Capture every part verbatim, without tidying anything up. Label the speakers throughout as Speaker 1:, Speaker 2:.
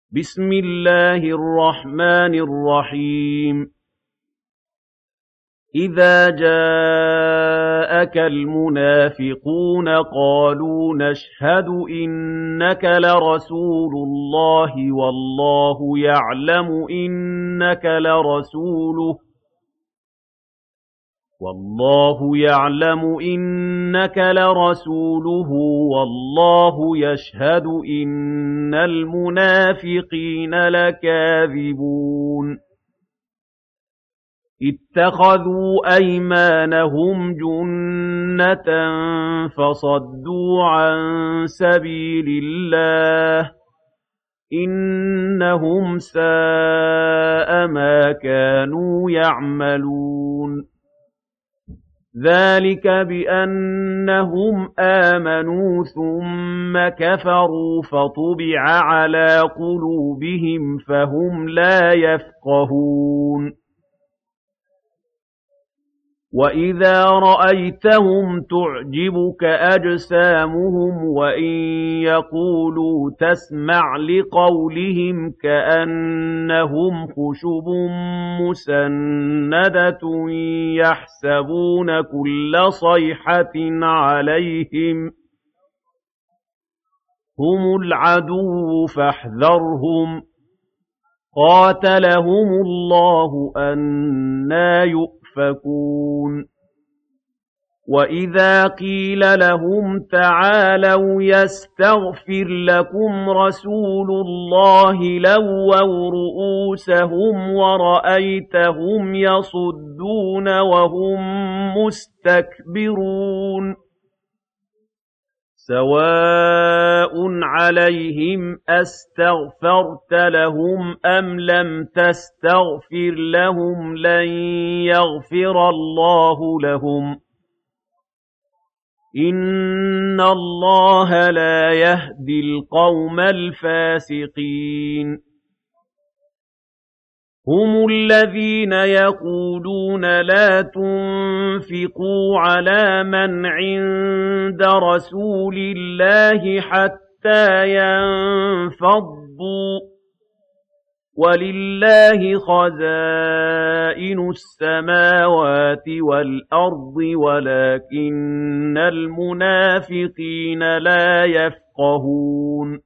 Speaker 1: بسم الله الرحمن الرحيم إذا جاءك المنافقون قالوا نشهد إنك لرسول الله والله يعلم إنك لرسوله والله يعلم إنك لرسوله والله يشهد إن المنافقين لكاذبون اتخذوا أيمانهم جنة فصدوا عن سبيل الله إنهم ساء ما كانوا يعملون ذلك بأنهم آمنوا ثم كفروا فطبع على قلوبهم فهم لا يفقهون وإذا رأيتهم تعجبك أجسامهم وإن يقولوا تسمع لقولهم كأنهم خشب مسندة يحسبون كل صيحة عليهم هم العدو فاحذرهم قاتلهم الله أنى يؤفكون وإذا قيل لهم تعالوا يستغفر لكم رسول الله لووا رؤوسهم ورأيتهم يصدون وهم مستكبرون سواء عليهم أستغفرت لهم أم لم تستغفر لهم لن يغفر الله لهم إن الله لا يهدي القوم الفاسقين هم الذين يقولون لا تنفقوا على من عند رسول الله حتى ينفضوا ولله خزائن السماوات والأرض ولكن المنافقين لا يفقهون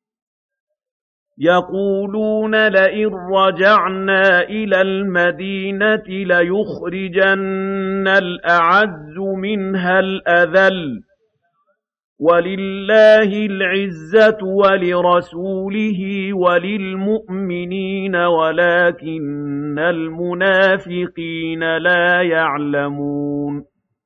Speaker 1: يقولون لئن رجعنا إلى المدينة ليخرجن الأعز منها الأذل ولله العزة ولرسوله وللمؤمنين ولكن المنافقين لا يعلمون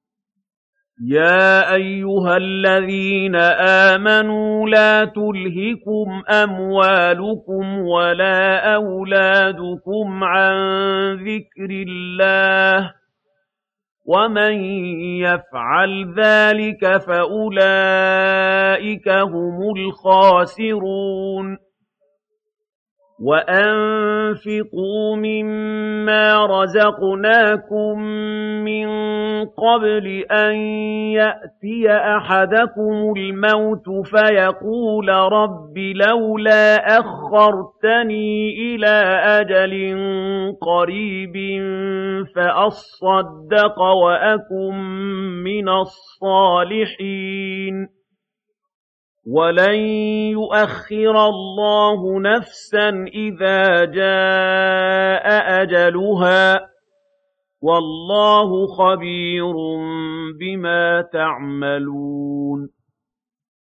Speaker 1: يا أيها الذين آمنوا لا تلهكم أموالكم ولا أولادكم عن ذكر الله ومن يفعل ذلك فأولئك هم الخاسرون وأنفقوا مما رزقناكم من قبل أن يأتي أحدكم الموت فيقول رب لولا أخرتني إلى أجل قريب فأصدق وأكن من الصالحين ولن يؤخر الله نفسا إذا جاء أجلها والله خبير بما تعملون